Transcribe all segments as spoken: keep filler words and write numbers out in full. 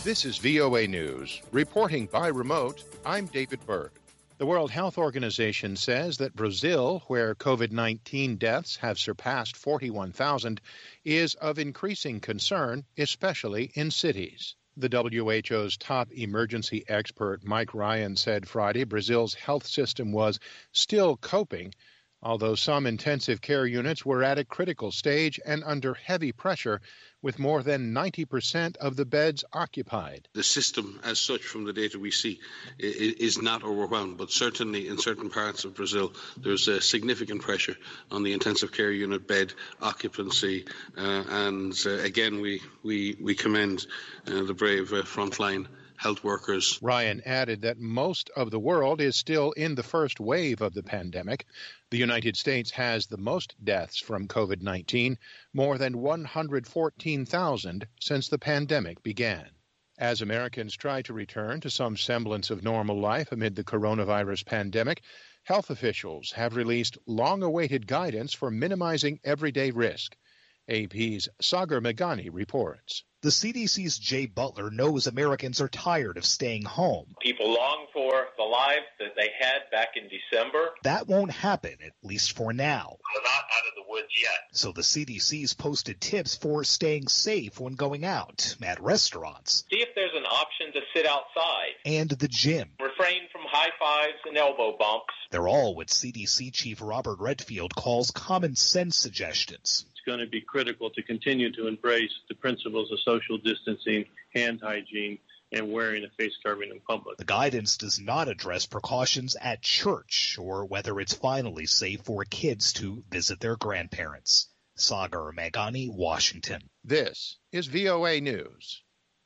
This is V O A News. Reporting by remote, I'm David Byrd. The World Health Organization says that Brazil, where COVID nineteen deaths have surpassed forty-one thousand, is of increasing concern, especially in cities. The W H O's top emergency expert, Mike Ryan, said Friday Brazil's health system was still coping, although some intensive care units were at a critical stage and under heavy pressure, with more than ninety percent of the beds occupied. The system, as such, from the data we see, is not overwhelmed, but certainly in certain parts of Brazil, there's a significant pressure on the intensive care unit bed occupancy, uh, and uh, again, we, we, we commend uh, the brave uh, frontline health workers. Ryan added that most of the world is still in the first wave of the pandemic. The United States has the most deaths from COVID nineteen, more than one hundred fourteen thousand since the pandemic began. As Americans try to return to some semblance of normal life amid the coronavirus pandemic, health officials have released long-awaited guidance for minimizing everyday risk. A P's Sagar Meghani reports. The C D C's Jay Butler knows Americans are tired of staying home. People long for the lives that they had back in December. That won't happen, at least for now. We're not out of the woods yet. So the C D C's posted tips for staying safe when going out, at restaurants. See if there's an option to sit outside. And the gym. Refrain from high fives and elbow bumps. They're all what C D C Chief Robert Redfield calls common sense suggestions. Going to be critical to continue to embrace the principles of social distancing, hand hygiene, and wearing a face covering in public. The guidance does not address precautions at church or whether it's finally safe for kids to visit their grandparents. Sagar Meghani, Washington. This is V O A News.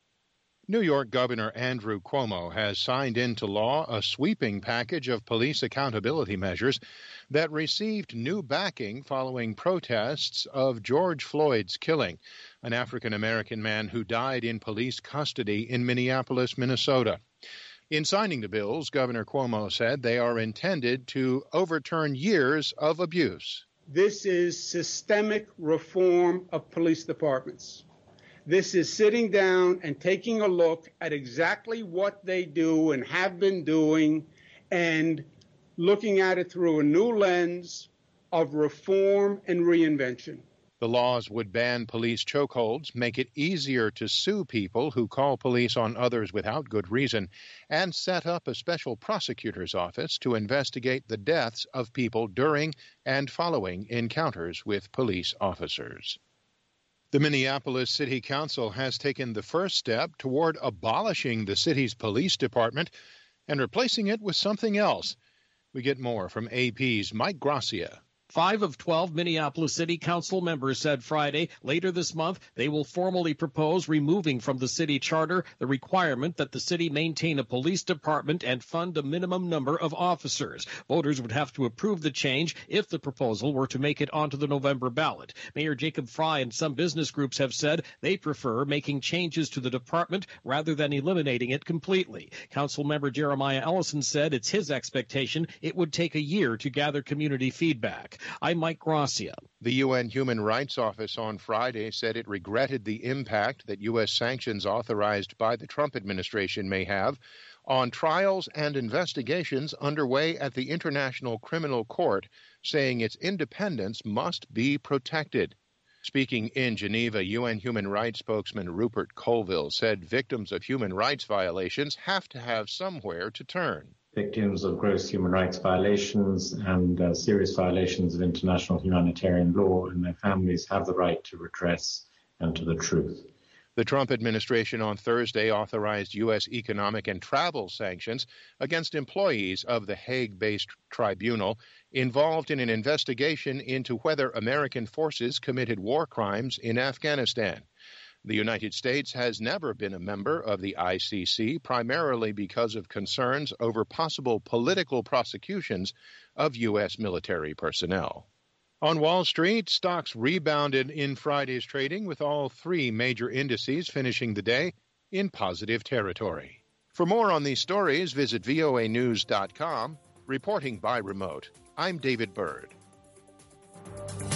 New York Governor Andrew Cuomo has signed into law a sweeping package of police accountability measures that received new backing following protests of George Floyd's killing, an African-American man who died in police custody in Minneapolis, Minnesota. In signing the bills, Governor Cuomo said they are intended to overturn years of abuse. This is systemic reform of police departments. This is sitting down and taking a look at exactly what they do and have been doing and looking at it through a new lens of reform and reinvention. The laws would ban police chokeholds, make it easier to sue people who call police on others without good reason, and set up a special prosecutor's office to investigate the deaths of people during and following encounters with police officers. The Minneapolis City Council has taken the first step toward abolishing the city's police department and replacing it with something else. We get more from A P's Mike Gracia. Five of twelve Minneapolis City Council members said Friday, later this month, they will formally propose removing from the city charter the requirement that the city maintain a police department and fund a minimum number of officers. Voters would have to approve the change if the proposal were to make it onto the November ballot. Mayor Jacob Fry and some business groups have said they prefer making changes to the department rather than eliminating it completely. Council member Jeremiah Ellison said it's his expectation it would take a year to gather community feedback. I'm Mike Gracia. The U N Human Rights Office on Friday said it regretted the impact that U S sanctions authorized by the Trump administration may have on trials and investigations underway at the International Criminal Court, saying its independence must be protected. Speaking in Geneva, U N Human Rights spokesman Rupert Colville said victims of human rights violations have to have somewhere to turn. Victims of gross human rights violations and uh, serious violations of international humanitarian law and their families have the right to redress and to the truth. The Trump administration on Thursday authorized U S economic and travel sanctions against employees of the Hague-based tribunal involved in an investigation into whether American forces committed war crimes in Afghanistan. The United States has never been a member of the I C C, primarily because of concerns over possible political prosecutions of U S military personnel. On Wall Street, stocks rebounded in Friday's trading, with all three major indices finishing the day in positive territory. For more on these stories, visit V O A news dot com. Reporting by remote, I'm David Byrd.